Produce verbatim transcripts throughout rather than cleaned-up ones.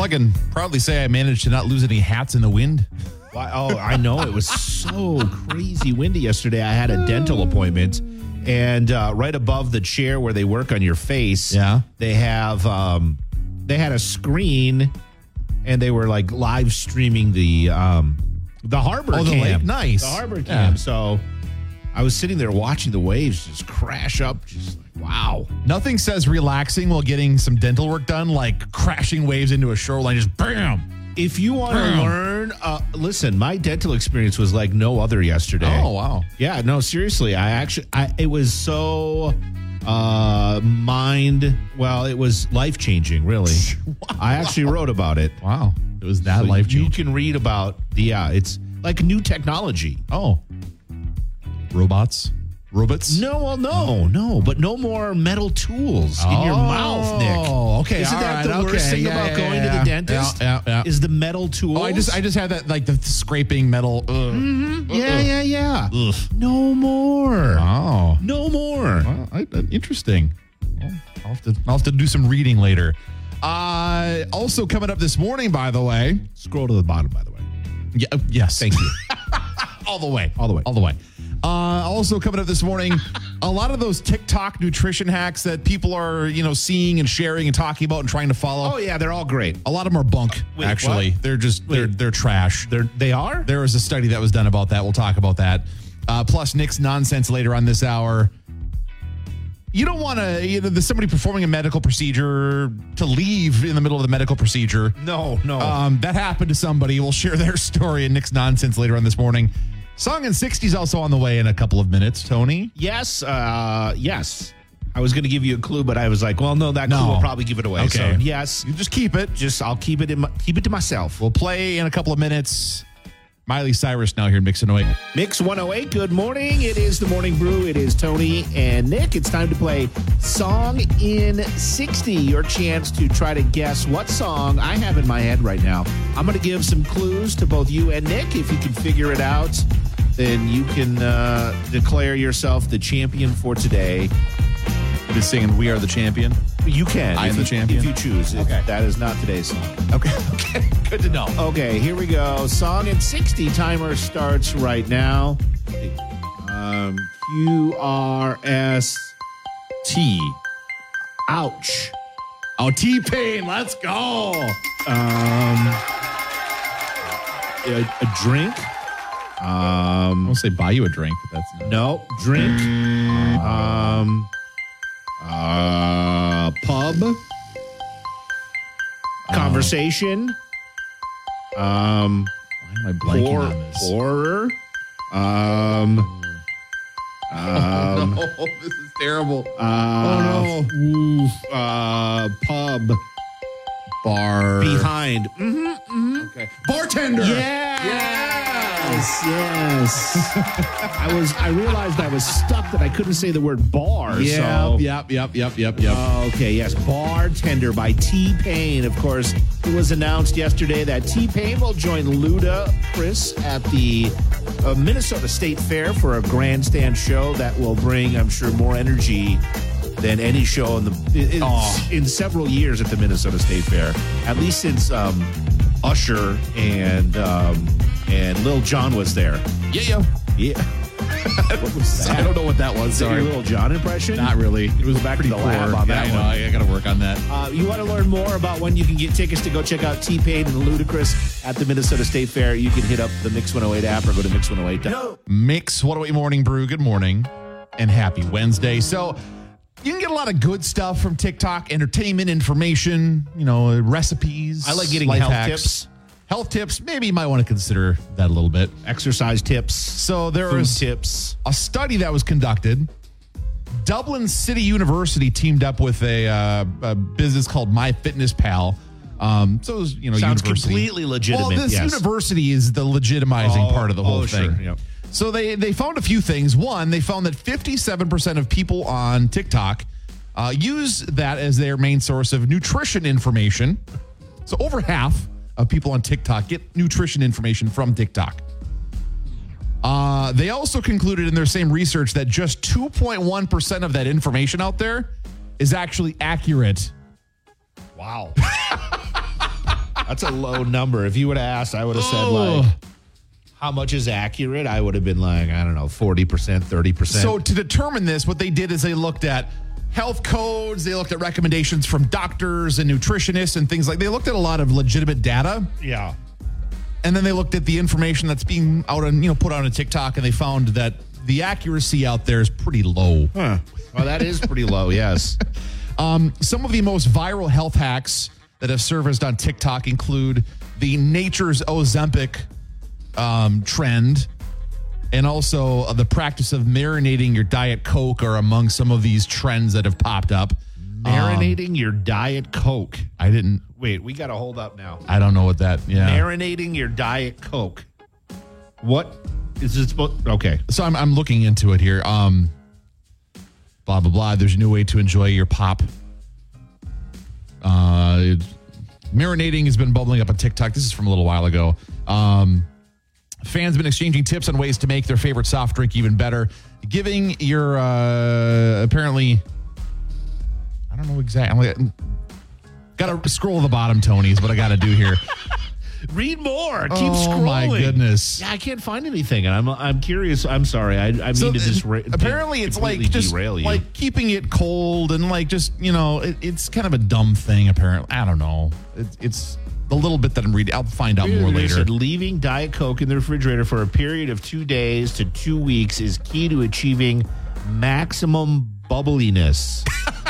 I can proudly say I managed to not lose any hats in the wind. Oh, I know. It was so crazy windy yesterday. I had a dental appointment, and uh, right above the chair where they work on your face, yeah. they have um, they had a screen, and they were like live streaming the um, the harbor oh, the cam. lake? Nice. The harbor cam. Yeah. So I was sitting there watching the waves just crash up. Just like, wow. Nothing says relaxing while getting some dental work done like crashing waves into a shoreline. Just bam. If you want to learn, uh, listen, my dental experience was like no other yesterday. Oh, wow. Yeah, no, seriously. I actually, I, it was so uh, mind, well, it was life-changing, really. Wow. I actually wrote about it. Wow. It was that So life-changing. You can read about, the, yeah, it's like new technology. Oh. Robots? Robots? No, well, no, no, but no more metal tools in your mouth, Nick. Oh, okay. Isn't all that right, the worst okay. thing yeah, about yeah, going yeah, to the yeah. dentist? Yeah, yeah, yeah. Is the metal tools? Oh, I just, I just had that, like the scraping metal. Ugh. Mm-hmm. Yeah, Ugh. yeah, yeah. Ugh. No more. Oh. No more. Well, I, uh, interesting. Well, I'll have to I'll have to do some reading later. Uh, also coming up this morning, by the way. Scroll to the bottom, by the way. Yeah, uh, yes. Thank you. All the way. All the way. All the way. Uh, also coming up this morning, a lot of those TikTok nutrition hacks that people are, you know, seeing and sharing and talking about and trying to follow. Oh, yeah, they're all great. A lot of them are bunk, Wait, actually. what? They're just, they're, Wait. they're trash. They're, they are? There was a study that was done about that. We'll talk about that. Uh, plus Nick's nonsense later on this hour. You don't want to, you know, there's somebody performing a medical procedure to leave in the middle of the medical procedure. No, no. Um, that happened to somebody. We'll share their story in Nick's nonsense later on this morning. Song in sixties also on the way in a couple of minutes. Tony? Yes, uh, yes. I was going to give you a clue, but I was like, well, no, that clue No. will probably give it away. Okay. So, yes. You just keep it. Just, I'll keep it in my, keep it to myself. We'll play in a couple of minutes. Miley Cyrus now here in Mix and Away. Mix one oh eight, good morning. It is the Morning Brew. It is Tony and Nick. It's time to play Song in sixty, your chance to try to guess what song I have in my head right now. I'm going to give some clues to both you and Nick. If you can figure it out, then you can uh, declare yourself the champion for today. I'll be singing We Are the Champion. You can. I am if the you, champion? If you choose. If Okay. that is not today's song. Okay. Okay. Good to know. Okay, here we go. Song in sixty. Timer starts right now. Um, Q R S T. Ouch. Oh, T-Pain. Let's go. Um, a, a drink. I Um, won't say buy you a drink, but that's not. no, drink. Um, uh, pub. Conversation. Um, Why am I blanking Hor- on this? horror. Um, um, Oh, this is terrible. uh, oof, uh, pub. Bar. Behind. Mm-hmm, mm-hmm. Okay. Bartender. Yes, yes. I was. I realized I was stuck that I couldn't say the word bar. Yep, so. yep, yep, yep, yep, yep. Okay, yes, Bartender by T-Pain. Of course, it was announced yesterday that T-Pain will join Ludacris at the uh, Minnesota State Fair for a grandstand show that will bring, I'm sure, more energy than any show in the in, Oh. in several years at the Minnesota State Fair. At least since um, Usher and um, and Lil Jon was there. Yeah, yeah. Yeah. What was that? I don't know what that was. Is that Sorry. your Lil Jon impression? Not really. It was Back to pretty the lab poor. on yeah, that I know. one. I, I got to work on that. Uh, you want to learn more about when you can get tickets to go check out T-Pain and Ludacris at the Minnesota State Fair? You can hit up the Mix one oh eight app or go to mix one oh eight dot com. Mix one oh eight Morning Brew. Good morning and happy Wednesday. So you can get a lot of good stuff from TikTok, entertainment, information, you know, recipes. I like getting life health hacks. tips. Health tips. Maybe you might want to consider that a little bit. Exercise tips, So there food was tips. a study that was conducted. Dublin City University teamed up with a, uh, a business called MyFitnessPal. Um, so it was, you know, Sounds university. completely legitimate, Well, this yes. university is the legitimizing Oh, part of the whole oh, thing. sure, yep. So they they found a few things. One, they found that fifty-seven percent of people on TikTok uh, use that as their main source of nutrition information. So over half of people on TikTok get nutrition information from TikTok. Uh, they also concluded in their same research that just two point one percent of that information out there is actually accurate. Wow. That's a low number. If you would have asked, I would have said, Oh. like, how much is accurate? I would have been like, I don't know, forty percent, thirty percent. So to determine this, what they did is they looked at health codes, they looked at recommendations from doctors and nutritionists and things like. They looked at a lot of legitimate data, yeah. and then they looked at the information that's being out on, you know, put on a TikTok, and they found that the accuracy out there is pretty low. Huh. Well, that is pretty low, yes. Um, some of the most viral health hacks that have surfaced on TikTok include the Nature's Ozempic um, trend, and also uh, the practice of marinating your Diet Coke are among some of these trends that have popped up. Marinating um, your Diet Coke. I didn't. Wait, we got to hold up now. I don't know what that. Yeah. Marinating your Diet Coke. What is this supposed? Okay. So I'm I'm looking into it here. Um. Blah blah blah. There's a new way to enjoy your pop. Uh, it, marinating has been bubbling up on TikTok. This is from a little while ago. Um. Fans been exchanging tips on ways to make their favorite soft drink even better. Giving your, uh, apparently, I don't know exactly. Got to scroll to the bottom, Tony, is what I got to do here. Read more. Keep oh, scrolling. Oh, my goodness. Yeah, I can't find anything. And I'm I'm curious. I'm sorry. I, I mean so to just ra- apparently it's like just you. like keeping it cold and like just, you know, it, it's kind of a dumb thing, apparently. I don't know. It, it's... The little bit that I'm reading, I'll find out more they later. Said leaving Diet Coke in the refrigerator for a period of two days to two weeks is key to achieving maximum bubbliness.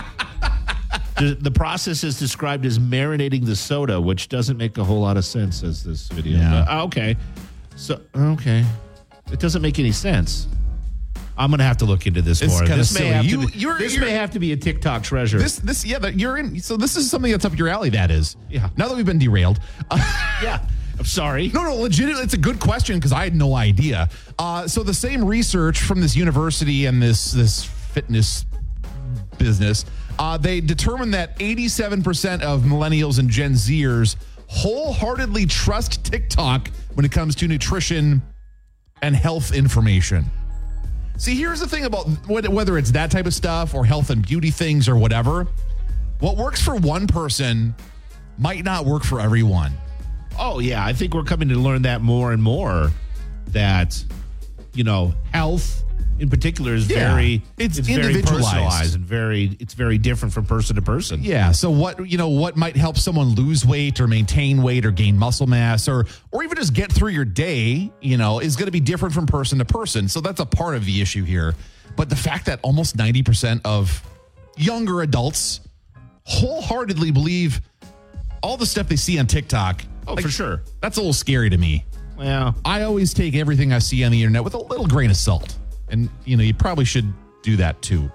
the, the process is described as marinating the soda, which doesn't make a whole lot of sense, says this video. Yeah. But, okay. So, okay. It doesn't make any sense. I'm going to have to look into this it's more. This, silly. may have, you, to be, you're, this you're, may have to be a TikTok treasure. This, this, yeah, that you're in. So this is something that's up your alley. That is. Yeah. Now that we've been derailed. yeah. I'm sorry. No, no, legit. It's a good question because I had no idea. Uh, so the same research from this university and this this fitness business, uh, they determined that eighty-seven percent of millennials and Gen Zers wholeheartedly trust TikTok when it comes to nutrition and health information. See, here's the thing about whether it's that type of stuff or health and beauty things or whatever. What works for one person might not work for everyone. Oh, yeah. I think we're coming to learn that more and more, that, you know, health in particular is yeah, very it's, it's individualized. very personalized and very it's very different from person to person. Yeah. So what, you know, what might help someone lose weight or maintain weight or gain muscle mass or or even just get through your day, you know, is going to be different from person to person. So that's a part of the issue here. But the fact that almost ninety percent of younger adults wholeheartedly believe all the stuff they see on TikTok. Oh, like, for sure. That's a little scary to me. Well, I always take everything I see on the internet with a little grain of salt. And, you know, you probably should do that too.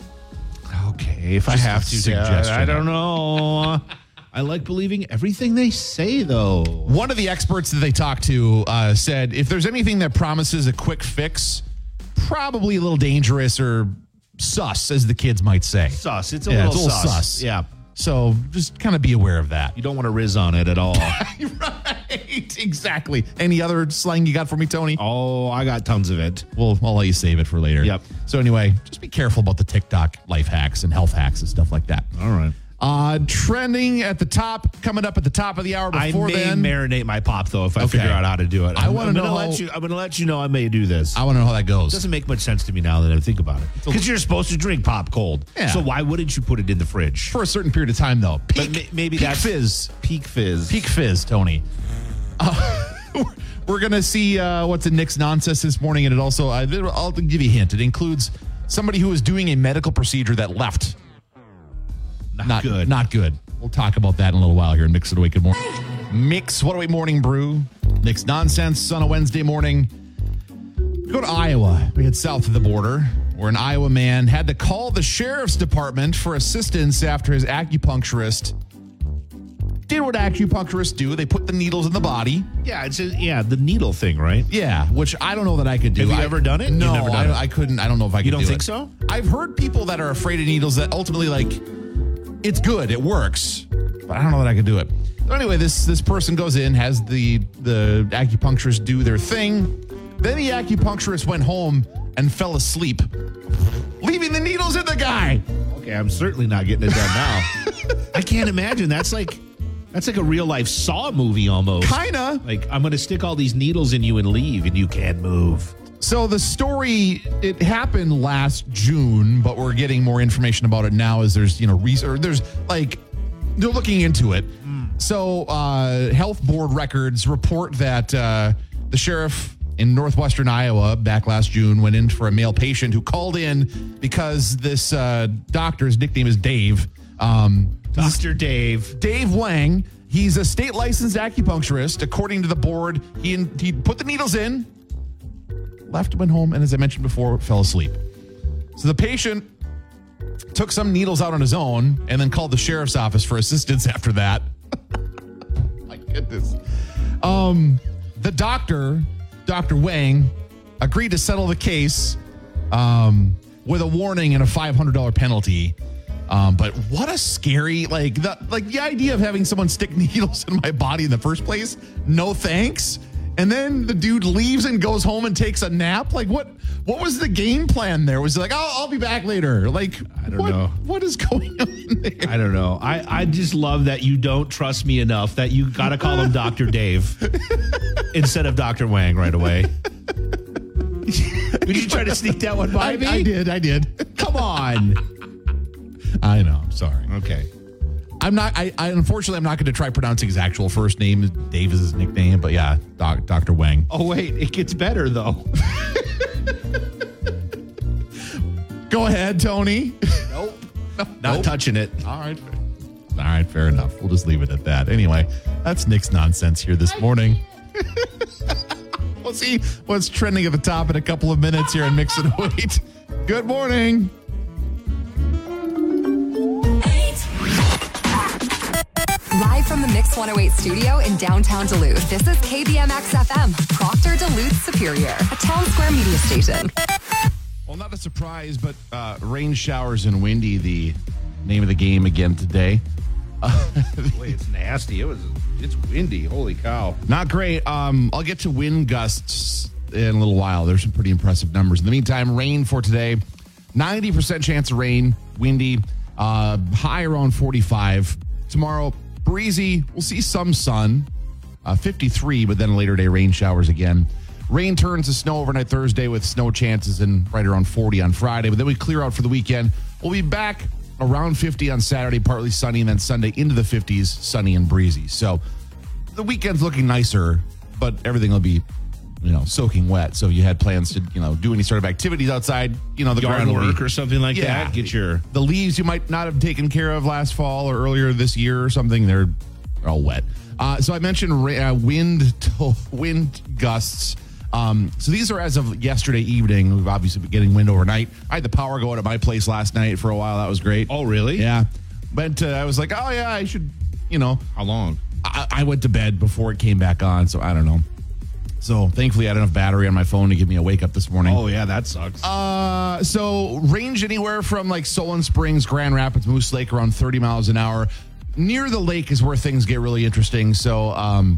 Okay, if Just I have a to. suggestion. I don't know. I like believing everything they say, though. One of the experts that they talked to uh, said if there's anything that promises a quick fix, probably a little dangerous or sus, as the kids might say. Sus. It's a, yeah, little, it's a little sus. sus. Yeah. So just kind of be aware of that. You don't want to rizz on it at all. Right. Exactly. Any other slang you got for me, Tony? Oh, I got tons of it. Well, I'll let you save it for later. Yep. So anyway, just be careful about the TikTok life hacks and health hacks and stuff like that. All right. Uh, trending at the top, coming up at the top of the hour. Before I may then, marinate my pop though if I Okay. figure out how to do it. I I'm, wanna I'm gonna know let how- you. I'm gonna let you know I may do this. I want to know how that goes. It doesn't make much sense to me now that I think about it. Because you're supposed to drink pop cold. Yeah. So why wouldn't you put it in the fridge? For a certain period of time, though. Peak, But ma- maybe peak that's fizz. Peak fizz. Peak fizz, Tony. Uh, we're going to see uh, what's in Nick's nonsense this morning, and it also, uh, I'll give you a hint. It includes somebody who is doing a medical procedure that left. Not, Not good. Not good. We'll talk about that in a little while here in Mix It Away. Good morning. Mix What Away Morning Brew. Nick's nonsense on a Wednesday morning. We go to Iowa. We head south of the border, where an Iowa man had to call the sheriff's department for assistance after his acupuncturist did what acupuncturists do. They put the needles in the body. Yeah, it's a, yeah the needle thing, right? Yeah, which I don't know that I could do. Have you I, ever done it? No, You've never done I, it? I couldn't. I don't know if I could You don't do think it. so? I've heard people that are afraid of needles that ultimately, like, it's good, it works, but I don't know that I could do it. So anyway, this this person goes in, has the the acupuncturist do their thing. Then the acupuncturist went home and fell asleep, leaving the needles in the guy. Okay, I'm certainly not getting it done now. I can't imagine. That's like That's like a real life Saw movie almost. Kinda. Like, I'm going to stick all these needles in you and leave, and you can't move. So the story, it happened last June, but we're getting more information about it now as there's, you know, research. There's like, they're looking into it. Mm. So uh, health board records report that uh, the sheriff in northwestern Iowa back last June went in for a male patient who called in because this uh, doctor's nickname is Dave. Um, Doctor Dave. Dave Wang. He's a state licensed acupuncturist. According to the board, he, he put the needles in, left, went home, and as I mentioned before, fell asleep. So the patient took some needles out on his own and then called the sheriff's office for assistance after that. My goodness. Um, the doctor... Doctor Wang agreed to settle the case um, with a warning and a five hundred dollars penalty. Um, but what a scary, like the, like the idea of having someone stick needles in my body in the first place. No thanks. And then the dude leaves and goes home and takes a nap. Like what, what was the game plan there? Was it like, oh, I'll be back later. Like, I don't what, know. What is going on there? I don't know. I, I just love that you don't trust me enough that you got to call him Doctor Dave instead of Doctor Wang right away. Would you try to sneak that one by I, me? I did. I did. Come on. I know. I'm sorry. Okay. I'm not, I, I unfortunately, I'm not going to try pronouncing his actual first name. Dave is his nickname, but yeah, doc, Doctor Wang. Oh, wait. It gets better, though. Go ahead, Tony. Nope. No, Not nope. touching it. All right. All right, fair enough. We'll just leave it at that. Anyway, that's Nick's nonsense here this morning. We'll see what's trending at the top in a couple of minutes here on Mix and Wait. Good morning. Live from the Mix one oh eight studio in downtown Duluth, this is K B M X F M, Proctor Duluth Superior, a town square media station. Well, not a surprise, but uh, rain showers and windy, the name of the game again today. Uh, Wait, it's nasty. It was. It's windy. Holy cow. Not great. Um, I'll get to wind gusts in a little while. There's some pretty impressive numbers. In the meantime, rain for today. ninety percent chance of rain, windy, uh, high around forty-five. Tomorrow, breezy. We'll see some sun, uh, fifty-three, but then later day rain showers again. Rain turns to snow overnight Thursday with snow chances and right around forty on Friday. But then we clear out for the weekend. We'll be back around fifty on Saturday, partly sunny, and then Sunday into the fifties, sunny and breezy. So the weekend's looking nicer, but everything will be, you know, soaking wet. So you had plans to, you know, do any sort of activities outside, you know, the Yard ground will work be- or something like Yeah. that. Get your. The leaves you might not have taken care of last fall or earlier this year or something, they're, they're all wet. Uh, so I mentioned ra- uh, wind to, wind gusts. Um, so these are as of yesterday evening. We've obviously been getting wind overnight. I had the power go out at my place last night for a while. That was great. Oh, really? Yeah. But uh, I was like, oh, yeah, I should, you know. How long? I, I went to bed before it came back on, so I don't know. So thankfully I had enough battery on my phone to give me a wake up this morning. Oh, yeah, that sucks. Uh, so range anywhere from like Solon Springs, Grand Rapids, Moose Lake, around thirty miles an hour. Near the lake is where things get really interesting. So um,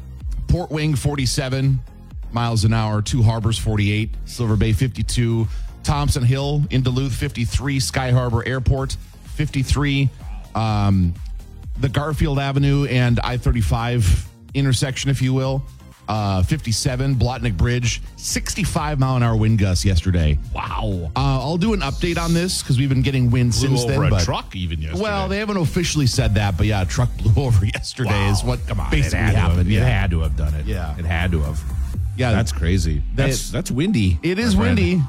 Port Wing, forty-seven miles an hour. Two Harbors, forty-eight. Silver Bay, fifty-two. Thompson Hill in Duluth, fifty-three. Sky Harbor Airport, fifty-three. Um, the Garfield Avenue and I thirty-five intersection, if you will, uh, fifty-seven. Blotnick Bridge, sixty-five mile an hour wind gusts yesterday. Wow. Uh, I'll do an update on this because we've been getting wind Blew since over then. a but, truck even yesterday. Well, they haven't officially said that, but yeah, a truck blew over yesterday Wow. is what Come on, basically it had happened. To have, yeah. It had to have done it. Yeah. It had to have. Yeah, That's crazy. They- That's that's windy. It is my friend. windy.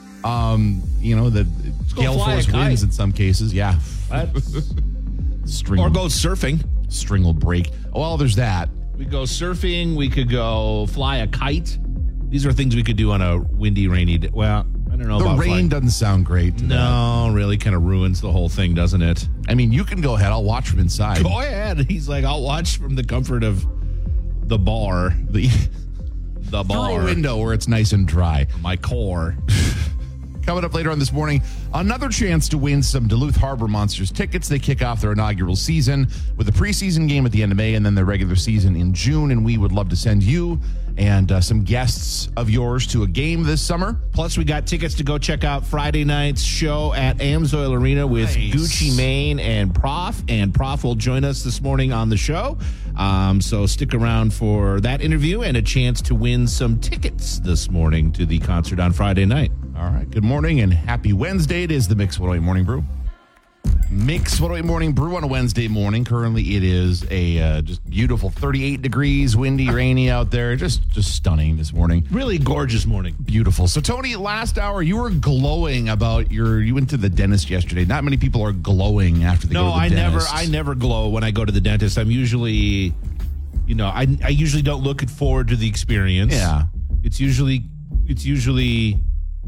Um, you know, the go gale fly a force kite. winds in some cases. Yeah. That's- String, Or go surfing. string will break. Well, there's that. We go surfing. We could go fly a kite. These are things we could do on a windy, rainy day. Well, I don't know The about rain flying. doesn't sound great. to that. No, really kind of ruins the whole thing, doesn't it? I mean, you can go ahead. I'll watch from inside. Go ahead. He's like, I'll watch from the comfort of the bar. The, The through bar. a window where it's nice and dry. My core. Coming up later on this morning, another chance to win some Duluth Harbor Monsters tickets. They kick off their inaugural season with a preseason game at the end of May and then their regular season in June. And we would love to send you and uh, some guests of yours to a game this summer. Plus, we got tickets to go check out Friday night's show at Amsoil Arena with Nice. Gucci Mane and Prof. And Prof will join us this morning on the show. Um, so stick around for that interview and a chance to win some tickets this morning to the concert on Friday night. All right. Good morning and happy Wednesday. It is the Mix one oh eight Morning Brew. Mix one oh eight Morning Brew on a Wednesday morning. Currently, it is a uh, just beautiful thirty-eight degrees, windy, rainy out there. Just just stunning this morning. Really gorgeous morning. Beautiful. So, Tony, last hour you were glowing about your. You went to the dentist yesterday. Not many people are glowing after they No, go to the I dentist. never I never glow when I go to the dentist. I'm usually, you know, I I usually don't look forward to the experience. Yeah. It's usually it's usually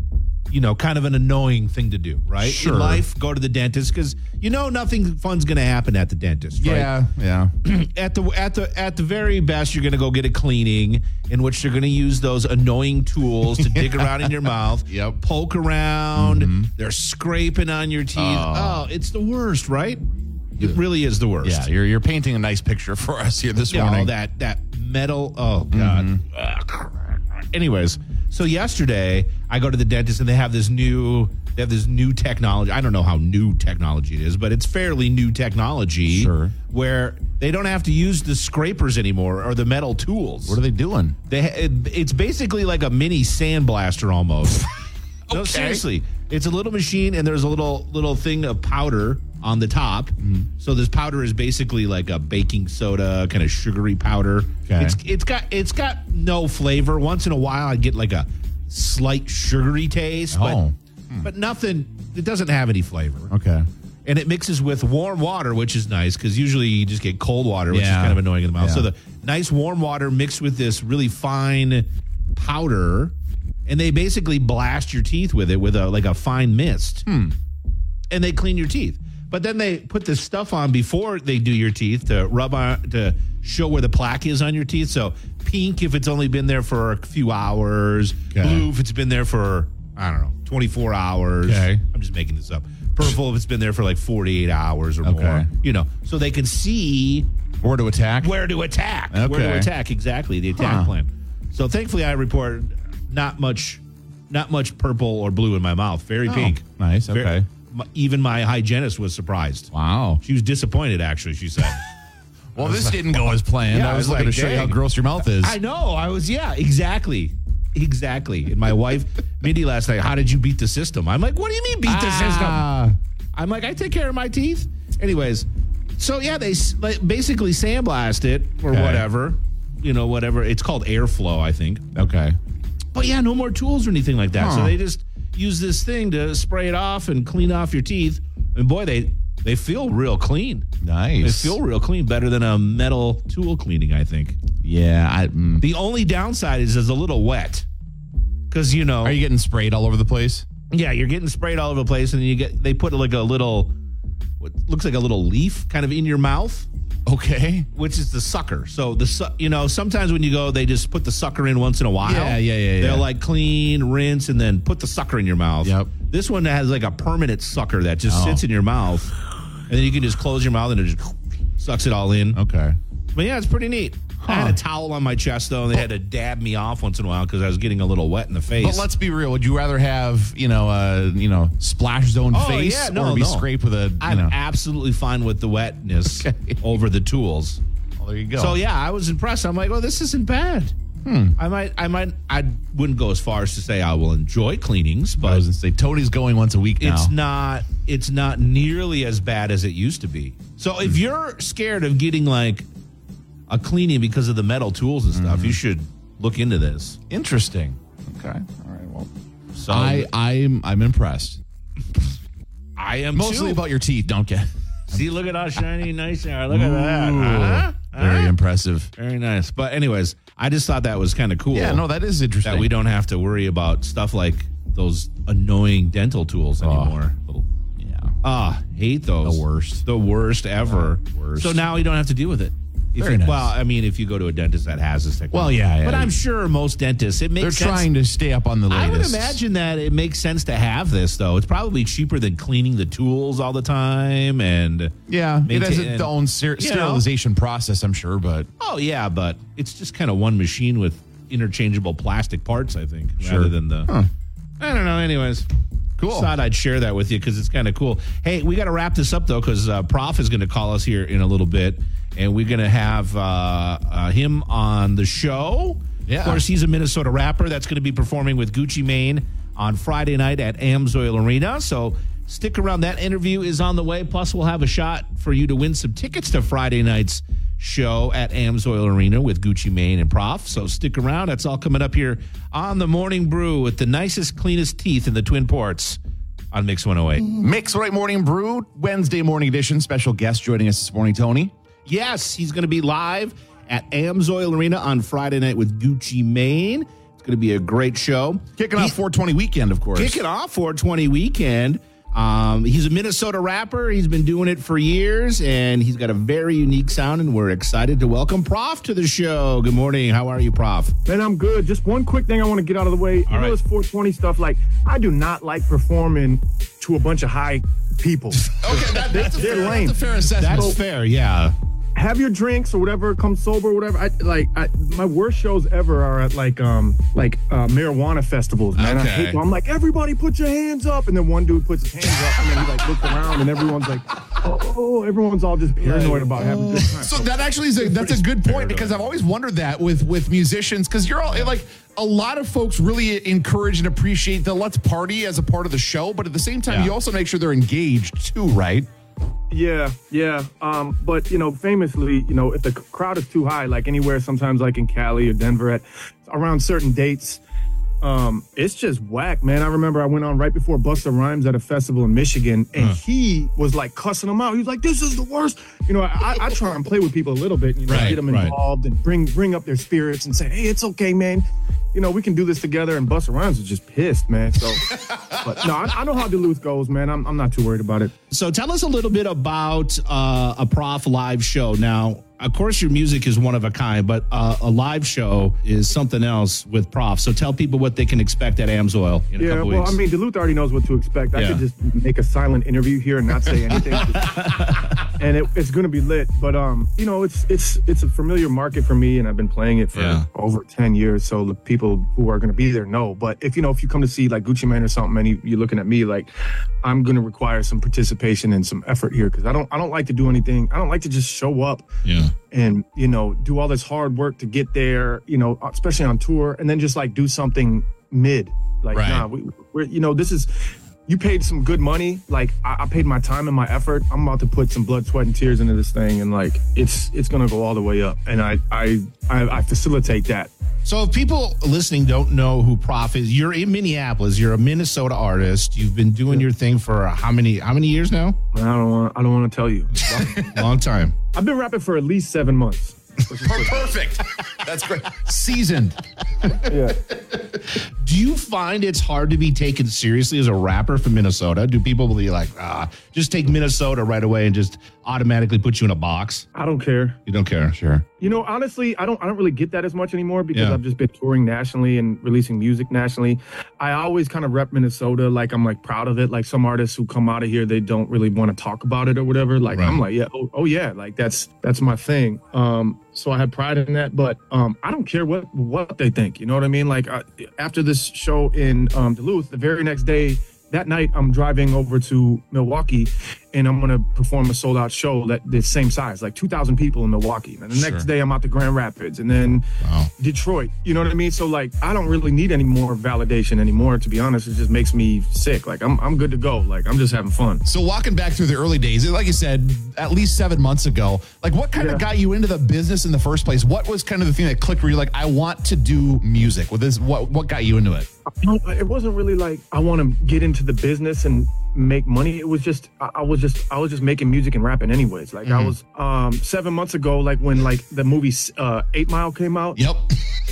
you know, kind of an annoying thing to do, right? Sure. In life, go to the dentist because you know nothing fun's going to happen at the dentist, right? Yeah, yeah. At the at the at the very best, you're going to go get a cleaning, in which they're going to use those annoying tools to dig around in your mouth, Yep. poke around. They're scraping on your teeth. Oh. Oh, it's the worst, right? It really is the worst. Yeah, you're you're painting a nice picture for us here this Yeah, morning. all that that metal. Oh God. Ugh. Anyways, so yesterday I go to the dentist and they have this new they have this new technology. I don't know how new technology it is, but it's fairly new technology. Sure. Where they don't have to use the scrapers anymore or the metal tools. What are they doing? They it, it's basically like a mini sandblaster almost. No, Okay. seriously. It's a little machine and there's a little little thing of powder on the top. So this powder is basically like a baking soda, kind of sugary powder. Okay. It's it's got it's got no flavor. Once in a while I get like a slight sugary taste, Oh. but but nothing, it doesn't have any flavor. Okay. And it mixes with warm water, which is nice because usually you just get cold water, which Yeah. is kind of annoying in the mouth. Yeah. So the nice warm water mixed with this really fine powder, and they basically blast your teeth with it with a like a fine mist. Hmm. And they clean your teeth. But then they put this stuff on before they do your teeth to rub on to show where the plaque is on your teeth. So pink if it's only been there for a few hours, Okay. blue if it's been there for I don't know twenty-four hours. Okay. I'm just making this up. Purple if it's been there for like forty-eight hours or Okay. more. You know, so they can see Where to attack? where to attack. Where Okay. to attack exactly the attack Huh. plan. So thankfully, I report not much, not much purple or blue in my mouth. Very Oh, pink. nice, Very- okay. my- even my hygienist was surprised. Wow. She was disappointed. Actually, she said. Well, this didn't go as planned. Yeah, I I was was looking like, to show you how dang. gross your mouth is. I know. I was. Yeah. Exactly. Exactly. And my wife, Mindy, last night. How did you beat the system? I'm like, what do you mean beat the system? Ah. I'm like, I take care of my teeth. Anyways, so yeah, they s- like, basically sandblast it or Okay. whatever. You know, whatever. It's called airflow, I think. Okay. But yeah, no more tools or anything like that. Huh. So they just use this thing to spray it off and clean off your teeth. And boy, they they feel real clean. Nice. They feel real clean, better than a metal tool cleaning, I think. Yeah. I, mm. The only downside is it's a little wet. Because, you know, Are you getting sprayed all over the place? yeah, you're getting sprayed all over the place, and you get they put like a little, what looks like a little leaf kind of in your mouth, Okay. which is the sucker. So the su- you know sometimes when you go, they just put the sucker in once in a while. Yeah, yeah, yeah, They'll yeah. like clean, rinse, and then put the sucker in your mouth. Yep. This one has like a permanent sucker that just Oh. sits in your mouth, and then you can just close your mouth and it just sucks it all in. Okay. But yeah, it's pretty neat. I had Huh. a towel on my chest though, and they had to dab me off once in a while because I was getting a little wet in the face. But let's be real. Would you rather have, you know, uh, you know, splash zone Oh, face yeah, no, or be no. scraped with a, you I'm know? absolutely fine with the wetness Okay. over the tools. Well, there you go. So yeah, I was impressed. I'm like, oh, this isn't bad. Hmm. I might, I might, I wouldn't go as far as to say I will enjoy cleanings, I but was going to say, Tony's going once a week now. it's not, it's not nearly as bad as it used to be. So Hmm. if you're scared of getting like a cleaning because of the metal tools and stuff, Hmm. you should look into this. Interesting. Okay. All right. Well, So I, I'm, I'm impressed. I am Mostly too. about your teeth. Don't get. See, look at how shiny, nice they are. Look at that. Uh-huh. Very Uh-huh. impressive. Very nice. But anyways, I just thought that was kind of cool. Yeah. No, that is interesting. that we don't have to worry about stuff like those annoying dental tools anymore. Little- yeah. Ah, hate those. The worst. The worst ever. Yeah, worst. So now you don't have to deal with it. If Very you, nice. Well, I mean, if you go to a dentist that has this technology. Well, yeah, yeah. But I'm sure most dentists, it makes They're sense. trying to stay up on the latest. I would imagine that it makes sense to have this, though. It's probably cheaper than cleaning the tools all the time. And Yeah, it has maintain- its own ser- you know. sterilization process, I'm sure, but Oh, yeah, but it's just kind of one machine with interchangeable plastic parts, I think, Sure. rather than the. Huh. I don't know. Anyways. cool. Thought I'd share that with you because it's kind of cool. Hey, we got to wrap this up, though, because uh, Prof is going to call us here in a little bit, and we're going to have uh, uh, him on the show. Yeah. Of course, he's a Minnesota rapper that's going to be performing with Gucci Mane on Friday night at Amsoil Arena. So stick around. That interview is on the way. Plus, we'll have a shot for you to win some tickets to Friday night's show at Amsoil Arena with Gucci Mane and Prof. So stick around. That's all coming up here on the Morning Brew with the nicest, cleanest teeth in the Twin Ports on Mix one oh eight. Mix Right Morning Brew, Wednesday morning edition. Special guest joining us this morning, Tony. Yes, he's going to be live at Amsoil Arena on Friday night with Gucci Mane. It's going to be a great show. Kicking off four twenty weekend, of course. Kicking off four twenty weekend. Um, he's a Minnesota rapper. He's been doing it for years, and he's got a very unique sound, and we're excited to welcome Prof to the show. Good morning. How are you, Prof? Man, I'm good. Just one quick thing I want to get out of the way. You right. know this four twenty stuff, like, I do not like performing to a bunch of high people. Okay, that, that's, a They're fair, lame. that's a fair assessment. That's fair, yeah. Have your drinks or whatever, come sober or whatever. I like I, my worst shows ever are at like um like uh, marijuana festivals, man. I Okay. hate them. I'm like, everybody put your hands up, and then one dude puts his hands up, and then he like looks around, and everyone's like, oh, oh everyone's all just paranoid about having a good time. So that actually is a, that's a good point because I've always wondered that with with musicians because you're all like a lot of folks really encourage and appreciate the let's party as a part of the show, but at the same time Yeah. you also make sure they're engaged too, right? Yeah, yeah. Um, but you know, famously, you know, if the crowd is too high, like anywhere, sometimes like in Cali or Denver at around certain dates, um, it's just whack, man. I remember I went on right before Busta Rhymes at a festival in Michigan, and he was like cussing them out. He was like, "This is the worst." You know, I, I try and play with people a little bit, you know, Right, get them right. involved and bring bring up their spirits and say, "Hey, it's okay, man. You know, we can do this together." And Busta Rhymes was just pissed, man. So, but no, I, I know how Duluth goes, man. I'm I'm not too worried about it. So tell us a little bit about uh, a Prof live show. Now, of course, your music is one of a kind, but uh, a live show is something else with Prof. So tell people what they can expect at Amsoil in a Yeah, couple well, weeks. I mean, Duluth already knows what to expect. I Yeah. could just make a silent interview here and not say anything, and it, it's going to be lit. But um, you know, it's it's it's a familiar market for me, and I've been playing it for Yeah. over ten years. So the people who are going to be there know. But if you know, if you come to see like Gucci Mane or something, and you, you're looking at me like, I'm going to require some participation and some effort here because I don't I don't like to do anything. I don't like to just show up yeah. and you know do all this hard work to get there, you know, especially on tour, and then just like do something mid. Like, Right. nah, we, we're you know this is you paid some good money. Like I, I paid my time and my effort. I'm about to put some blood, sweat, and tears into this thing, and like it's it's gonna go all the way up. And I I I, I facilitate that. So if people listening don't know who Prof is, you're in Minneapolis. You're a Minnesota artist. You've been doing your thing for how many how many years now? I don't want I don't want to tell you. Long time. I've been rapping for at least seven months. Perfect. That's great. Seasoned. Yeah. Do you find it's hard to be taken seriously as a rapper from Minnesota? Do people be like, ah, just take Minnesota right away and just automatically put you in a box? I don't care. You don't care? Sure. You know, honestly, I don't I don't really get that as much anymore because Yeah. I've just been touring nationally and releasing music nationally. I always kind of rep Minnesota, like I'm like proud of it. Like some artists who come out of here, they don't really want to talk about it or whatever. Like Right. I'm like, yeah, oh, oh yeah, like that's that's my thing. Um, so I have pride in that, but um, I don't care what what they think. You know what I mean? Like uh, after this show in um, Duluth, the very next day. That night, I'm driving over to Milwaukee, and I'm gonna perform a sold out show that the same size, like two thousand people in Milwaukee. And the next Sure. day, I'm out to Grand Rapids, and then Wow. Detroit. You know what I mean? So like, I don't really need any more validation anymore. To be honest, it just makes me sick. Like I'm, I'm good to go. Like I'm just having fun. So walking back through the early days, like you said, at least seven months ago, like what kind of Yeah. got you into the business in the first place? What was kind of the thing that clicked where you're like, I want to do music? With this, what what got you into it? No, it wasn't really like I want to get into the business and make money. It was just I, I was just I was just making music and rapping anyways. Like I was um seven months ago, like when like the movie uh Eight Mile came out. Yep.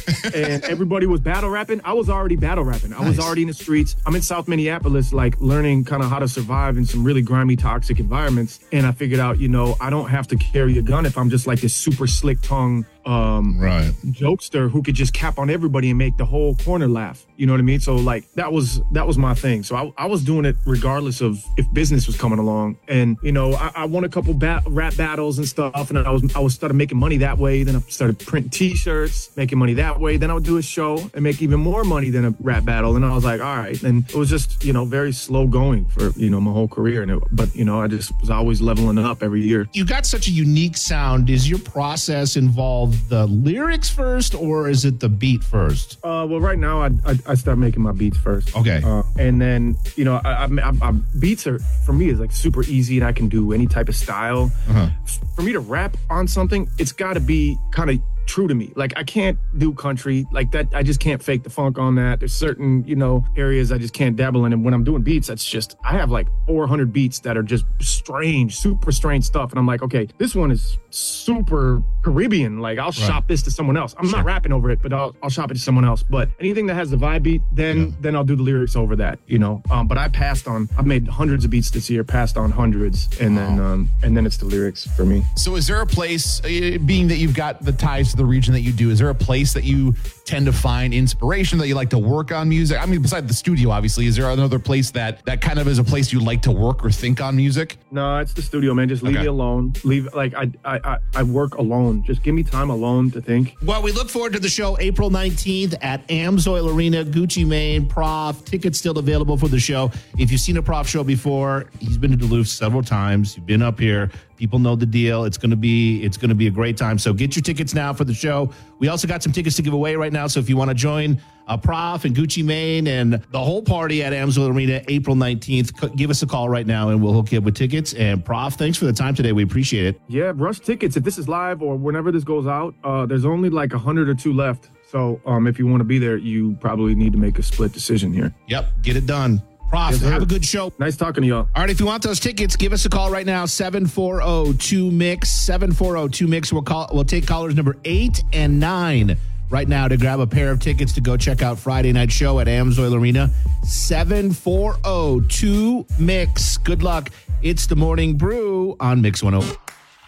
and everybody was battle rapping. I was already battle rapping. I Nice. was already in the streets. I'm in South Minneapolis, like learning kind of how to survive in some really grimy, toxic environments. And I figured out, you know, I don't have to carry a gun if I'm just like this super slick tongue um Right. jokester who could just cap on everybody and make the whole corner laugh. You know what I mean? So like that was that was my thing. So I, I was doing it regardless of if business was coming along. And you know, I, I won a couple bat, rap battles and stuff, and I was I was started making money that way. Then I started printing T-shirts, making money that way. Then I would do a show and make even more money than a rap battle. And I was like, all right. And it was just, you know, very slow going for, you know, my whole career. And it, but you know, I just was always leveling up every year. You got such a unique sound. Is your process involve the lyrics first, or is it the beat first? Uh, well, right now I, I I start making my beats first. Okay. Uh, and then you know, I, I, I, I beats are for me is like super easy, and I can do any type of style. Uh-huh. For me to rap on something, it's got to be kind of true to me. Like I can't do country like that. I just can't fake the funk on that. There's certain, you know, areas I just can't dabble in. And when I'm doing beats, that's just, I have like four hundred beats that are just strange, super strange stuff. And I'm like, okay, this one is super Caribbean. Like I'll shop this to someone else. I'm not rapping over it, but I'll, I'll shop it to someone else. But anything that has the vibe beat, then, Yeah. then I'll do the lyrics over that, you know? Um, but I passed on, I've made hundreds of beats this year, passed on hundreds. And then, um, and then it's the lyrics for me. So is there a place, uh, being that you've got the ties to the region that you do, is there a place that you tend to find inspiration, that you like to work on music? I mean, besides the studio, obviously, is there another place that that kind of is a place you like to work or think on music? No, it's the studio, man. Just leave Okay. me alone. Leave like I, I I I work alone. Just give me time alone to think. Well, we look forward to the show April nineteenth at Amsoil Arena, Gucci Mane, Prof. Tickets still available for the show. If you've seen a Prof show before, he's been to Duluth several times. You've been up here. People know the deal. It's going to be it's going to be a great time. So get your tickets now for the show. We also got some tickets to give away right now. So if you want to join uh, Prof and Gucci Mane and the whole party at Amsoil Arena April nineteenth, c- give us a call right now and we'll hook you up with tickets. And Prof, thanks for the time today. We appreciate it. Yeah, rush tickets. If this is live or whenever this goes out, uh, there's only like a hundred or two left. So um, if you want to be there, you probably need to make a split decision here. Yep, get it done. Prof, Yes, sir. have a good show. Nice talking to y'all. All right, if you want those tickets, give us a call right now, seven four zero two mix, seven four zero two mix. We'll call we'll take callers number eight and nine right now to grab a pair of tickets to go check out Friday night show at Amsoil Arena. seven four zero two mix. Good luck. It's the Morning Brew on Mix one oh.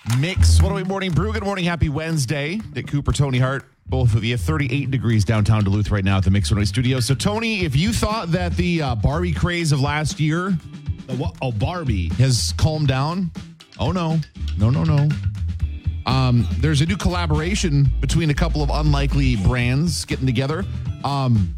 Mix one oh eight Morning Brew. Good morning. Happy Wednesday. Nick Cooper, Tony Hart, both of you. thirty-eight degrees downtown Duluth right now at the Mix one oh eight studio. So, Tony, if you thought that the uh, Barbie craze of last year Oh, Barbie. has calmed down, oh, no. No, no, no. Um, there's a new collaboration between a couple of unlikely brands getting together. Um,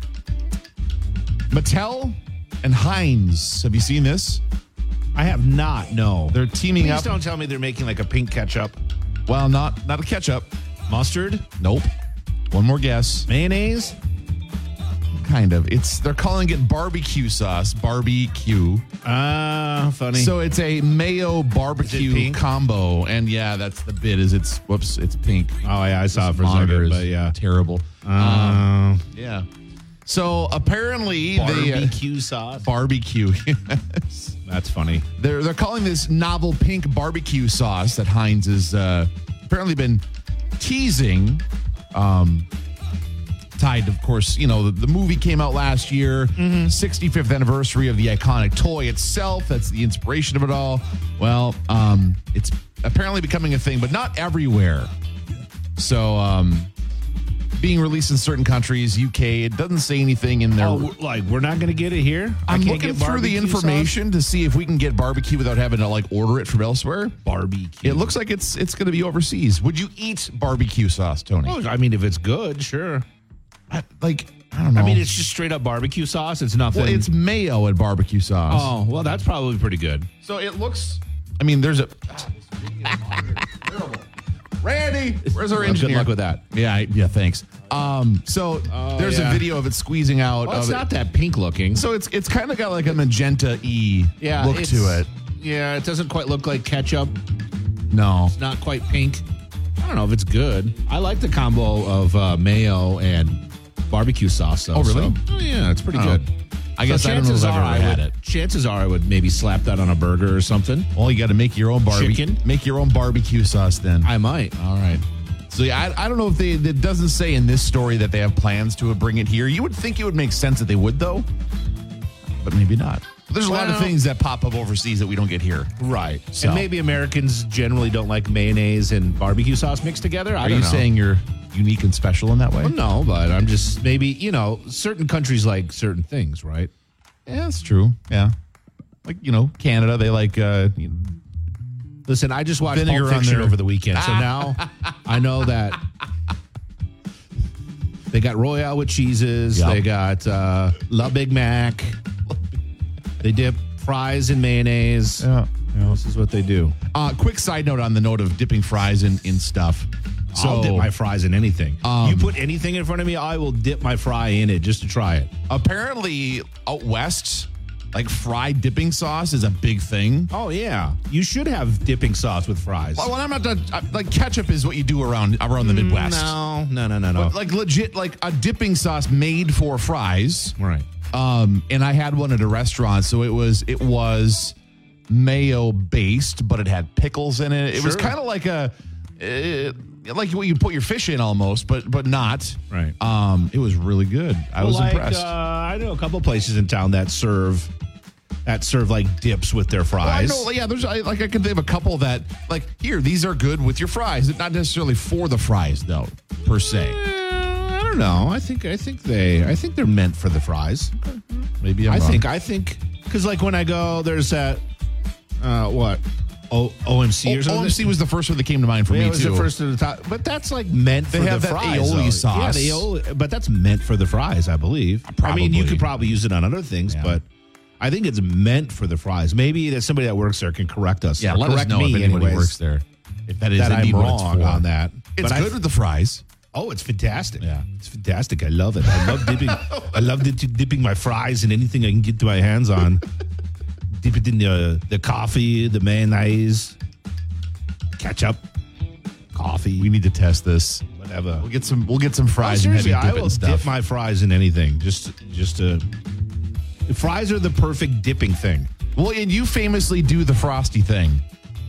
Mattel and Heinz. Have you seen this? I have not, no. They're teaming Please up. don't tell me they're making like a pink ketchup. Well, not not a ketchup. Mustard? Nope. One more guess. Mayonnaise? Kind of. It's they're calling it barbecue sauce. Barbecue. Ah, funny. So it's a mayo barbecue pink? combo, and yeah, that's the bit. Is it's whoops, it's pink. oh, yeah, I saw it for a Monitor second, is but yeah. terrible. Uh, Um, yeah. So apparently they uh, barbecue sauce. barbecue. Yes. That's funny. They're they're calling this novel pink barbecue sauce that Heinz has uh, apparently been teasing. Um, tied, of course, you know, the, the movie came out last year, Mm-hmm. sixty-fifth anniversary of the iconic toy itself. That's the inspiration of it all. Well, um, it's apparently becoming a thing, but not everywhere. So, um, being released in certain countries, U K, it doesn't say anything in there. Oh, like we're not going to get it here? I I'm can't looking get through the barbecue information to see if we can get barbecue without having to like order it from elsewhere. sauce? Barbecue. It looks like it's it's going to be overseas. Would you eat barbecue sauce, Tony? Oh, I mean, if it's good, sure. I, like I don't know. I mean, it's just straight up barbecue sauce. It's nothing. well, it's mayo and barbecue sauce. oh, well, that's probably pretty good. So it looks. I mean, there's a. Randy, where's our Well, engineer? good luck with that. Yeah, I- yeah. Thanks. Um, so Oh, there's yeah. a video of it squeezing out. Well, it's of not it. that pink looking. So it's it's kind of got like a magenta e yeah, look it's- to it. Yeah, it doesn't quite look like ketchup. No, It's not quite pink. I don't know if it's good. I like the combo of uh, mayo and barbecue sauce, though. Oh, really? So, oh, yeah, it's pretty Oh. good. I guess I don't know if chances I've are ever I had would, it. Chances are I would maybe slap that on a burger or something. Well, you got to make your own barbecue. Chicken? Make your own barbecue sauce then. I might. All right. So yeah, I, I don't know if they, it doesn't say in this story that they have plans to bring it here. You would think it would make sense that they would, though, but maybe not. But there's a lot of Well- things that pop up overseas that we don't get here. Right. So- And maybe Americans generally don't like mayonnaise and barbecue sauce mixed together. I Are don't you know. saying you're unique and special in that way? Well, no, but I'm just maybe, you know, certain countries like certain things, right? Yeah, that's true. Yeah. Like, you know, Canada, they like, uh, you know, Listen, I just watched Vinegar Pulp on Fiction there. over the weekend, so now I know that they got Royale with cheeses. Yep. They got uh, La Big Mac. They dip fries in mayonnaise. yeah. This is what they do. Uh, quick side note on the note of dipping fries in, in stuff. So I'll dip my fries in anything. Um, you put anything in front of me, I will dip my fry in it just to try it. apparently out west, like fried dipping sauce is a big thing. Oh, yeah. You should have dipping sauce with fries. Well, I'm not done. Like ketchup is what you do around around the Midwest. No, no, no, no, no. But like legit, like a dipping sauce made for fries. Right. Um, and I had one at a restaurant, so it was it was mayo based, but it had pickles in it. It was Sure. kind of like a uh, like what you put your fish in almost, but but not. Right. Um, it was really good. I was like, impressed. Uh, I know a couple places in town that serve that serve like dips with their Well, I fries. know, yeah, there's I, like I can think of a couple that like here these are good with your fries. Not necessarily for the fries though, per se. Eh, I don't know. I think I think they I think they're meant for the fries. Maybe I'm I wrong. think I think because like when I go, there's that uh, what o- OMC or O- something. O M C was the first one that came to mind for Yeah, me it was too. the first to the top, but that's like meant They for have the that fries. aioli though. sauce. Yeah, the aioli, but that's meant for the fries, I believe. I mean, you Probably. could probably use it on other things, Yeah. but I think it's meant for the fries. Maybe that somebody that works there can correct us. Yeah, or let us correct know me if anybody anyways, works there. If that is that I'm indeed what it's wrong for. on that. It's But I- good with the fries. Oh, it's fantastic. Yeah. It's fantastic. I love it. I love dipping. I love dip- dipping my fries in anything I can get to my hands on. Dip it in the the coffee, the mayonnaise, ketchup, coffee. We need to test this. Whatever. We'll get some. We'll get some Oh, fries and have seriously, you I dip it will and stuff. dip my fries in anything. Just, just to. Fries are the perfect dipping thing. well, and you famously do the frosty thing.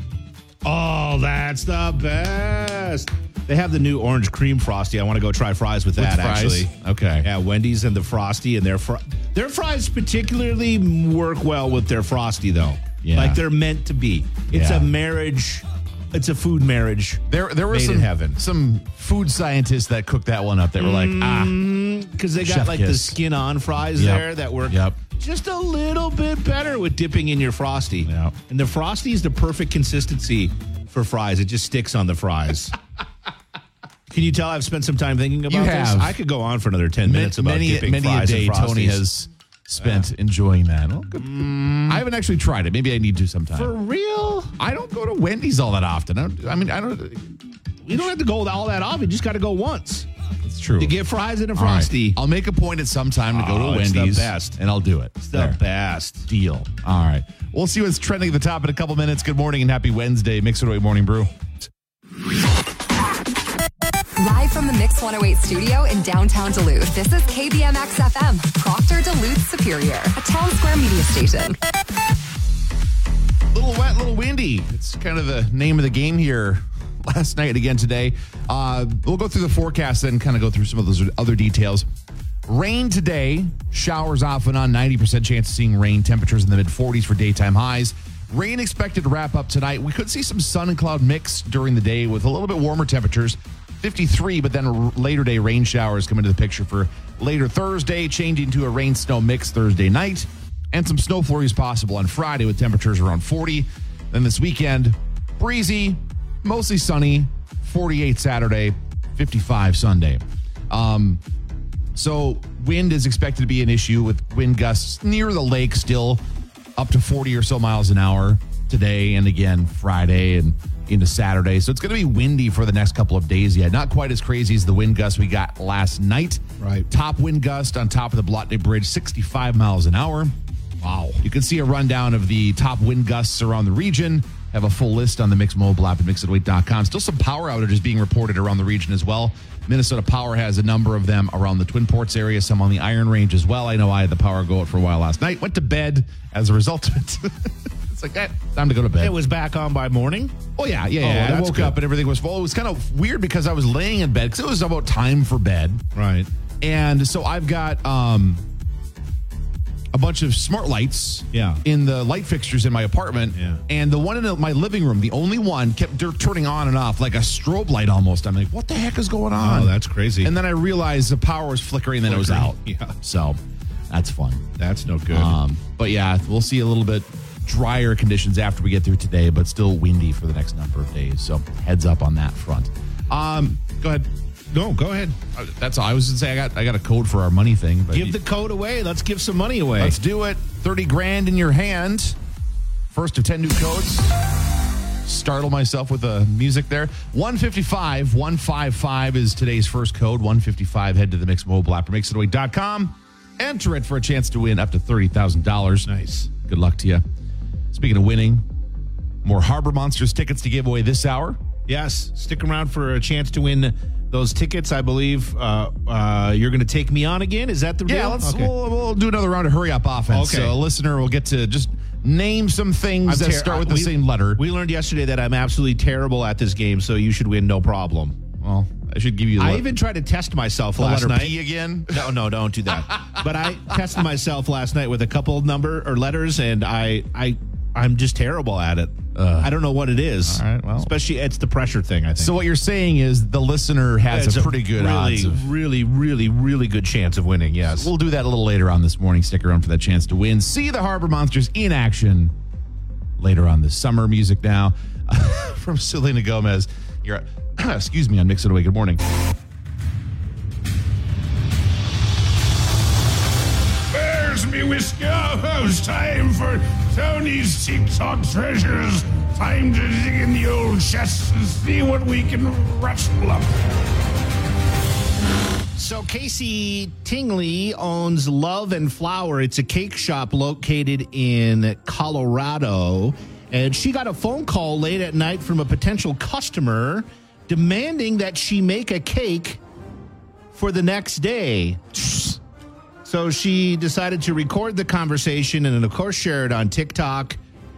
Oh, that's the best. They have the new orange cream frosty. I want to go try fries with that. With fries? Actually, Okay. Yeah, Wendy's and the frosty, and their fr- their fries particularly work well with their frosty, though. Yeah. Like they're meant to be. It's Yeah. a marriage. It's a food marriage. There, there were Made some in heaven. some food scientists that cooked that one up. They were like, ah, Because they got Chef like the kiss. skin on fries Yep. there that work Yep. just a little bit better with dipping in your frosty. Yep. And the frosty is the perfect consistency for fries. It just sticks on the fries. Can you tell I've spent some time thinking about You this? have. I could go on for another ten minutes about many dipping many a fries day and frosties. Tony has spent enjoying that. Well, good. I haven't actually tried it. Maybe I need to sometime. For real? I don't go to Wendy's all that often. I, don't, I mean, I don't. You don't have to go all that often. You just got to go once It's true. to get fries and a All right. frosty. I'll make a point at some time to go to Oh, a it's the Wendy's, best. and I'll do it. It's the There. best. Deal. All right. We'll see what's trending at the top in a couple minutes. Good morning and happy Wednesday. Mix It Away Morning Brew. Live from the Mix one oh eight studio in downtown Duluth, this is K B M X F M, Proctor Duluth Superior, a town square media station. Little wet, little windy. It's kind of the name of the game here. Last night and again today. Uh, we'll go through the forecast and kind of go through some of those other details. Rain today, showers off and on, ninety percent chance of seeing rain, temperatures in the mid forties for daytime highs. Rain expected to wrap up tonight. We could see some sun and cloud mix during the day with a little bit warmer temperatures, fifty-three, but then r- later day rain showers come into the picture for later Thursday, changing to a rain snow mix Thursday night, and some snow flurries possible on Friday with temperatures around forty. Then this weekend, breezy, mostly sunny, forty-eight Saturday, fifty-five Sunday. Um, so wind is expected to be an issue with wind gusts near the lake still up to forty or so miles an hour today and again Friday and into Saturday. So it's going to be windy for the next couple of days yet. Not quite as crazy as the wind gust we got last night. Right. Top wind gust on top of the Blatney Bridge, sixty-five miles an hour. Wow. You can see a rundown of the top wind gusts around the region. Have a full list on the Mix Mobile app at mix it wait dot com. Still some power outages being reported around the region as well. Minnesota Power has a number of them around the Twin Ports area, some on the Iron Range as well. I know I had the power go out for a while last night. Went to bed as a result of it. It's like, eh, time to go to bed. It was back on by morning? Oh, yeah, yeah, Oh, yeah. I that's woke good. up and everything was full. It was kind of weird because I was laying in bed because it was about time for bed. Right. And so I've got um, a bunch of smart lights Yeah. in the light fixtures in my apartment. Yeah. And the one in my living room, the only one, kept tur- turning on and off like a strobe light almost. I'm like, what the heck is going on? Oh, that's crazy. And then I realized the power was flickering and then it was out. Flickering, yeah. So that's fun. That's no good. Um, but yeah, we'll see a little bit drier conditions after we get through today, but still windy for the next number of days. So heads up on that front. Um, go ahead. no, go ahead. Uh, That's all I was going to say. I got I got a code for our money thing. But Give the code away. Let's give some money away. let's do it. thirty grand in your hand. First of ten new codes. Startle myself with the music there. one fifty-five, one fifty-five is today's first code. one fifty-five. Head to the Mix mobile app or mix it away dot com. Enter it for a chance to win up to thirty thousand dollars. Nice. Good luck to you. Speaking of winning, more Harbor Monsters tickets to give away this hour. Yes. Stick around for a chance to win those tickets. I believe uh, uh, you're going to take me on again. Is that the Yeah, deal? let's Okay. we'll, we'll do another round of hurry up offense. Okay. So a listener will get to just name some things I'm that ter- start with we- the same letter. We learned yesterday that I'm absolutely terrible at this game, so you should win no problem. well, I should give you the I le- even tried to test myself the last letter night. P again. No, no, don't do that. But I tested myself last night with a couple number or letters, and I, I, I'm just terrible at it. Uh, I don't know what it is. all right, well. especially it's the pressure thing. I think. So what you're saying is the listener has It's a pretty good really, odds of. really, really, really good chance of winning. Yes. We'll do that a little later on this morning. Stick around for that chance to win. See the Harbor Monsters in action later on this summer. Music now from Selena Gomez. You're, excuse me, on Mix It Away. Good morning. Where's me whiskey? Oh, it's time for Tony's TikTok treasures. Time to dig in the old chests and see what we can rustle up. So Casey Tingley owns Love and Flower. It's a cake shop located in Colorado. And she got a phone call late at night from a potential customer demanding that she make a cake for the next day. So she decided to record the conversation and, of course, share it on TikTok.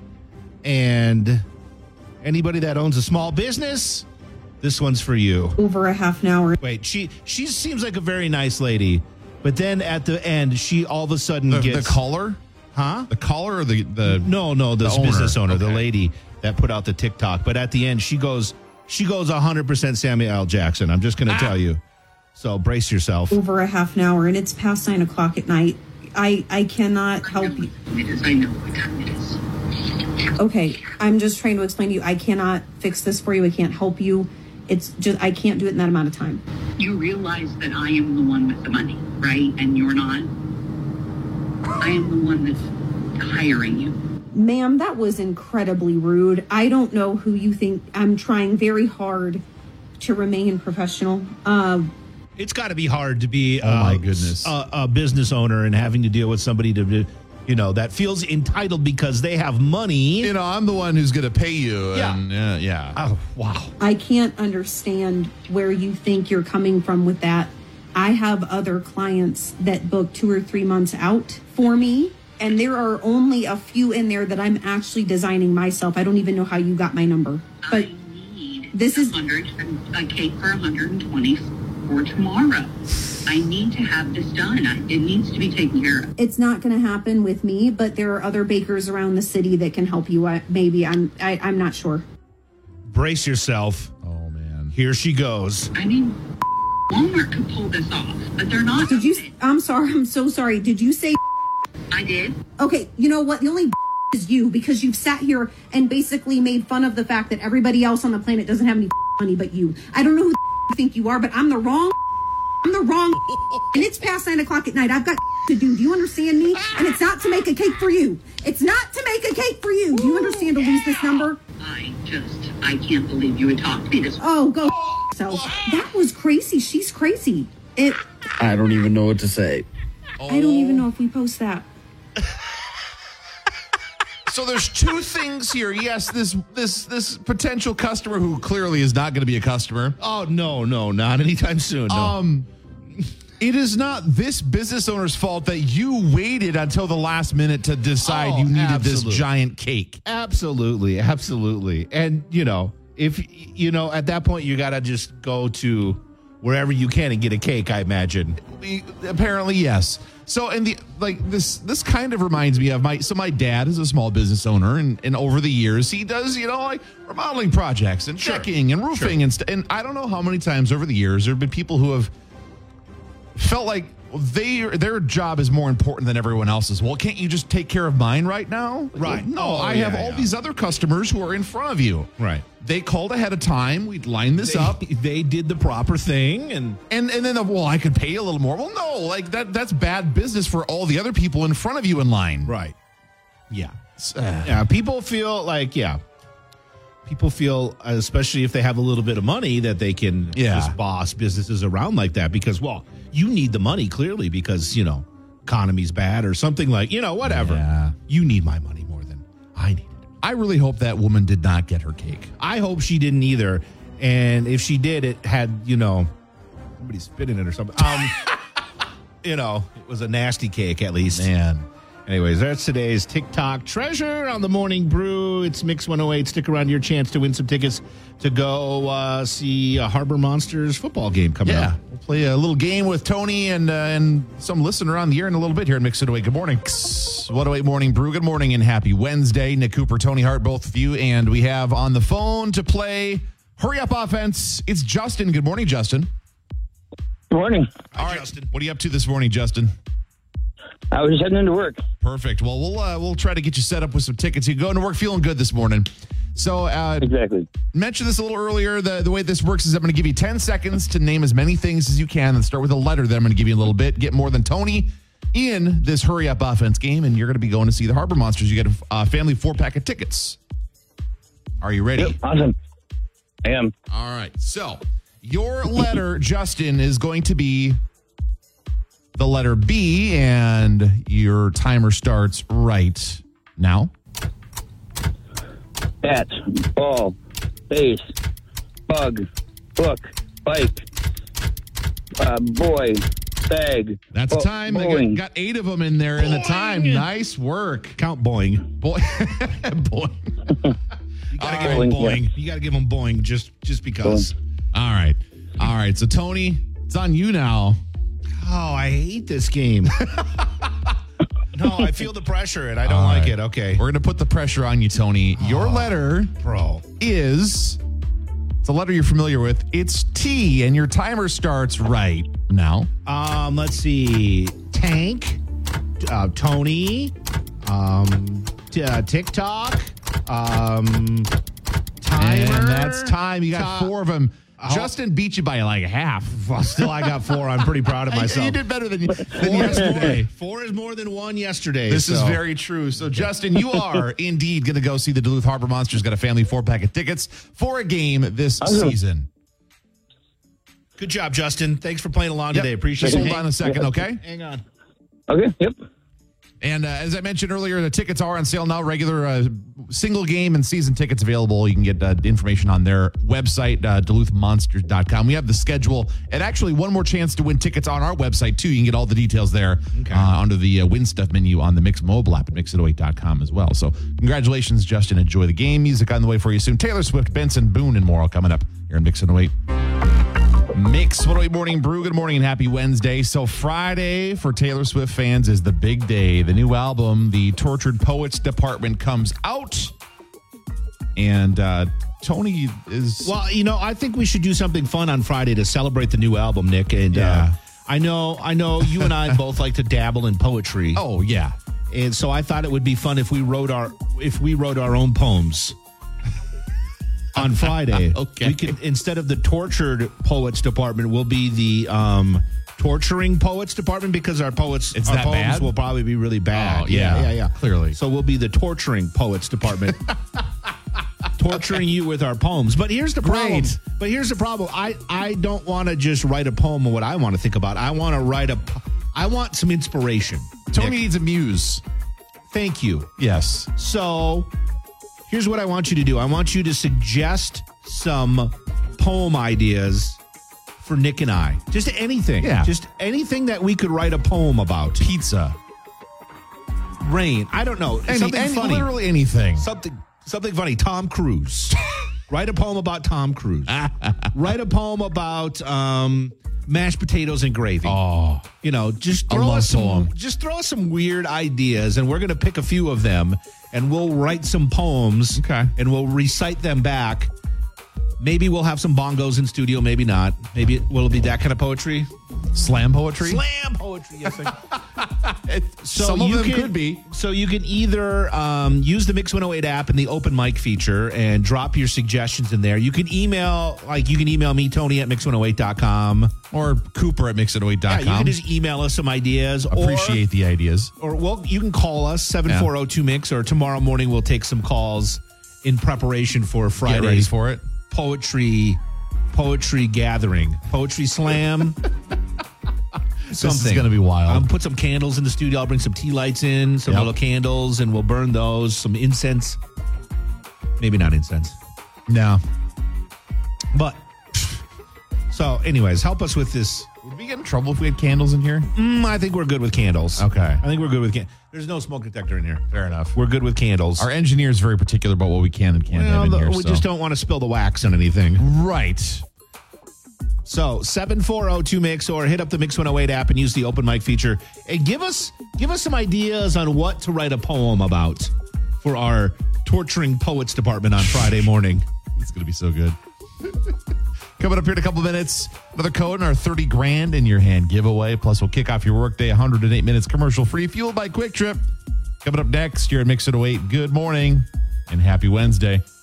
And anybody that owns a small business, this one's for you. Over a half an hour. Wait, she she seems like a very nice lady, but then at the end, she all of a sudden The, gets the caller? huh? The caller or the. the No, no, this the owner. business owner, the Okay. lady that put out the TikTok. But at the end, she goes she goes one hundred percent Samuel L. Jackson. I'm just going to Ah. tell you. So brace yourself. Over a half an hour, and it's past nine o'clock at night. I I cannot help you. It is. I know what time it is. Okay, I'm just trying to explain to you. I cannot fix this for you. I can't help you. It's just I can't do it in that amount of time. You realize that I am the one with the money, right? And you're not. I am the one that's hiring you. Ma'am, that was incredibly rude. I don't know who you think. I'm trying very hard to remain professional. Uh, It's got to be hard to be Oh, my uh, goodness. a, a business owner and having to deal with somebody to, you know, that feels entitled because they have money. You know, I'm the one who's going to pay you. Yeah. And, uh, yeah. Oh, wow. I can't understand where you think you're coming from with that. I have other clients that book two or three months out for me, and there are only a few in there that I'm actually designing myself. I don't even know how you got my number. But I need this is- one hundred, a cake for one hundred twenty for tomorrow. I need to have this done. I, it needs to be taken care of. it's not going to happen with me, but there are other bakers around the city that can help you. I, maybe I'm I, I'm not sure. Brace yourself. Oh, man. Here she goes. I mean, Walmart could pull this off, but they're not. Did you? doing it. I'm sorry. I'm so sorry. Did you say? I did. Okay, you know what? The only is you, because you've sat here and basically made fun of the fact that everybody else on the planet doesn't have any money but you. I don't know who you think you are, but I'm the wrong. I'm the wrong. And it's past nine o'clock at night. I've got to do. Do you understand me? And it's not to make a cake for you. It's not to make a cake for you. Do you understand to lose this number? I just, I can't believe you would talk to me this way. Oh, go yourself. That was crazy. She's crazy. It. I don't even know what to say. I don't even know if we post that. So there's two things here. Yes, this this this potential customer who clearly is not going to be a customer Oh, no, no, not anytime soon. No. um It is not this business owner's fault that you waited until the last minute to decide Oh, you needed absolutely. this giant cake. Absolutely, absolutely. And, you know, if, you know, at that point, you got to just go to wherever you can and get a cake, I imagine. Apparently, yes. So, and the like this this kind of reminds me of my so my dad is a small business owner, and, and over the years he does, you know, like remodeling projects and Sure. checking and roofing Sure. and st- and I don't know how many times over the years there have been people who have felt like they their job is more important than everyone else's. Well, can't you just take care of mine right now? Right. No, Oh, I yeah, have all yeah. these other customers who are in front of you. Right. They called ahead of time. We'd line this They, up. they did the proper thing, and And and then, well, I could pay you a little more. Well, no, like that that's bad business for all the other people in front of you in line. right. Yeah. It's, uh, Yeah, people feel like, yeah, people feel, especially if they have a little bit of money, that they can Yeah. just boss businesses around like that because, well, you need the money clearly because, you know, economy's bad or something like, you know, whatever. Yeah. You need my money more than I need it. I really hope that woman did not get her cake. I hope she didn't either. And if she did, it had, you know, somebody spit in it or something. Um, you know, it was a nasty cake at least. Man. Anyways, that's today's TikTok treasure on the Morning Brew. It's Mix one oh eight. Stick around, your chance to win some tickets to go uh, see a Harbor Monsters football game coming Yeah. up. We'll play a little game with Tony and uh, and some listener on the air in a little bit here in Mix It Away. Good morning. one oh eight Morning Brew. Good morning and happy Wednesday. Nick Cooper, Tony Hart, both of you. And we have on the phone to play Hurry Up Offense. It's Justin. Good morning, Justin. Good morning. All right, Justin. What are you up to this morning, Justin? I was just heading into work. Perfect. Well, we'll uh, we'll try to get you set up with some tickets. You go into work feeling good this morning. So, uh, Exactly. mentioned this a little earlier. The, the way this works is I'm going to give you ten seconds to name as many things as you can and start with a letter that I'm going to give you a little bit. Get more than Tony in this hurry up offense game, and you're going to be going to see the Harbor Monsters. You get a uh, family four pack of tickets. Are you ready? Yep, awesome. I am. All right. So, your letter, Justin, is going to be the letter B, and your timer starts right now. Bat, ball, base, bug, book, bike, uh, boy, bag. That's bo- time. They bowling. got, got eight of them in there in the time. Nice work. Count boing. Boy, boy. You gotta All give right. them Boing, boing. You gotta give them boing just just because. All right. All right. So, Tony, it's on you now. Oh, I hate this game. No, I feel the pressure and I don't All like right. it. Okay. We're going to put the pressure on you, Tony. Your letter Bro. is, it's a letter you're familiar with. It's T, and your timer starts right now. Um, let's see. Tank, uh, Tony, um, t- uh, TikTok, um, timer. And that's time. You got Ti- four of them. Oh. Justin beat you by like half. Well, still, I got four. I'm pretty proud of myself. You did better than, than Four is, yesterday. more, four is more than one yesterday. This is so- very true. So, Justin, you are indeed going to go see the Duluth Harbor Monsters. Got a family four pack of tickets for a game this Awesome. season. Good job, Justin. Thanks for playing along Yep. today. Appreciate Just it. hold on a second, okay? Hang on. Okay, yep. And uh, as I mentioned earlier, the tickets are on sale now. Regular uh, single game and season tickets available. You can get uh, information on their website, uh, Duluth Monsters dot com. We have the schedule and actually one more chance to win tickets on our website, too. You can get all the details there Okay. uh, under the uh, Win Stuff menu on the Mix mobile app at mix it oh eight dot com as well. So congratulations, Justin. Enjoy the game. Music on the way for you soon. Taylor Swift, Benson Boone, and more all coming up here in Mix one oh eight. Mix one oh eight Morning Brew. Good morning and happy Wednesday. So Friday for Taylor Swift fans is the big day. The new album, The Tortured Poets Department, comes out. And uh, Tony is... Well, you know, I think we should do something fun on Friday to celebrate the new album, Nick. And Yeah. uh, I know, I know, you and I both like to dabble in poetry, oh, yeah. and so I thought it would be fun if we wrote our if we wrote our own poems on Friday. Okay. We could, instead of the Tortured Poets Department, we'll be the um, Torturing Poets Department because our poets, It's our that poems bad? will probably be really bad. Oh, yeah. yeah, yeah. Clearly. So we'll be the Torturing Poets Department. Torturing you with our poems. But here's the problem. Great. But here's the problem. I, I don't want to just write a poem of what I want to think about. I want to write a I want some inspiration. Tony Nick. needs a muse. Thank you. Yes. So here's what I want you to do. I want you to suggest some poem ideas for for Nick and I. Just anything. Yeah. Just anything that we could write a poem about. Pizza. Rain. I don't know. Any, something any, funny. Literally anything. Something something funny. Tom Cruise. Write a poem about Tom Cruise. Write a poem about um, mashed potatoes and gravy. Oh. You know, just A throw love us some poem. just throw us some weird ideas, and we're going to pick a few of them, and we'll write some poems. Okay. And we'll recite them back. Maybe we'll have some bongos in studio. Maybe not. Maybe it will be that kind of poetry. Slam poetry? Slam poetry. Yes. It, So some of you them can- could be. So you can either um, use the Mix one oh eight app and the open mic feature and drop your suggestions in there. You can email, like you can email me, Tony at mix one oh eight dot com. Or Cooper at mix it oh eight dot com. Yeah, you can just email us some ideas. Appreciate the ideas. Or, or well, you can call us, seven four zero two mix, or tomorrow morning we'll take some calls in preparation for Get ready Friday's for it. poetry, poetry gathering, poetry slam. Something. This is going to be wild. Um, put some candles in the studio. I'll bring some tea lights in, some Yep. little candles, and we'll burn those. Some incense. Maybe not incense. No. But, so anyways, help us with this. Would we get in trouble if we had candles in here? Mm, I think we're good with candles. Okay. I think we're good with candles. There's no smoke detector in here. Fair enough. We're good with candles. Our engineer is very particular about what we can and can't Well, have in the- here. we so. just don't want to spill the wax on anything. Right. So seven four zero two mix, or hit up the Mix one oh eight app and use the open mic feature and give us give us some ideas on what to write a poem about for our torturing poets department on Friday morning. It's going to be so good. Coming up here in a couple minutes, another code in our thirty grand in your hand giveaway. Plus, we'll kick off your workday one hundred eight minutes commercial free, fueled by Quick Trip. Coming up next, you're at Mix one oh eight. Good morning and happy Wednesday.